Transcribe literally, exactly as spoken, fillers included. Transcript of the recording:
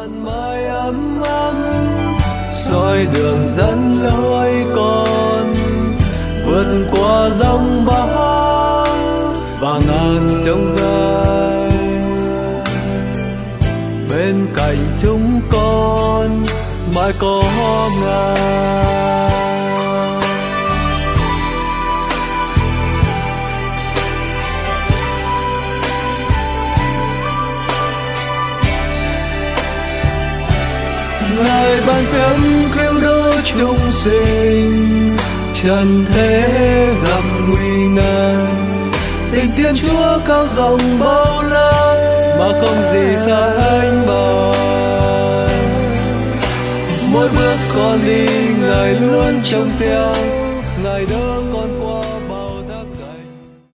màn mai ấm ấm soi đường dẫn lối con vượt qua dòng bão và ngàn chông gai. Bên cạnh chúng con mãi có Ngài. Ngài ban phép cứu đỡ chúng sinh, trần thế gặp nguy nan. Tình Thiên Chúa cao rộng bao la mà không gì xa anh bằng. Mỗi bước con đi Ngài luôn trông theo, Ngài đỡ